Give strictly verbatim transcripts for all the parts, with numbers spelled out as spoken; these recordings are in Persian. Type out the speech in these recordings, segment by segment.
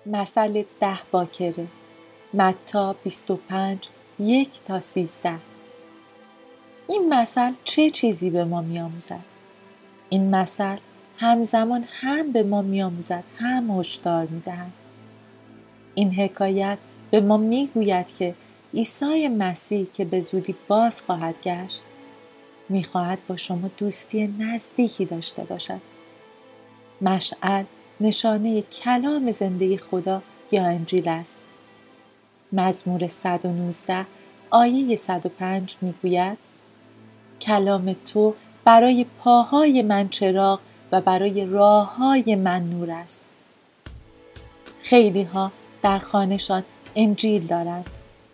مثل ده باکره، متی بیست و پنج یک تا سیزده. این مثل چه چیزی به ما می آموزد؟ این مثل همزمان هم به ما می آموزد هم هشدار می دهد. این حکایت به ما می گوید که عیسی مسیح که به زودی باز خواهد گشت می خواهد با شما دوستی نزدیکی داشته باشد. مشعل نشانه کلام زنده خدا یا انجیل است. مزمور صد و نوزده آیه صد و پنج می گوید کلام تو برای پاهای من چراغ و برای راههای من نور است. خیلی ها در خانه‌شان انجیل دارند،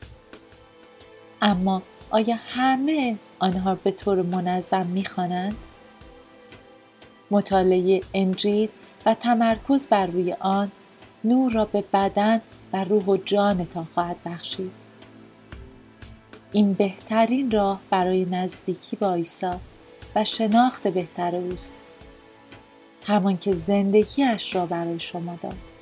اما آیا همه آنها به طور منظم می‌خوانند؟ مطالعه انجیل و تمرکز بر روی آن نور را به بدن و روح و جانتان خواهد بخشید. این بهترین راه برای نزدیکی با عیسی و شناخت بهتر اوست، همان که زندگیش را برای شما داد.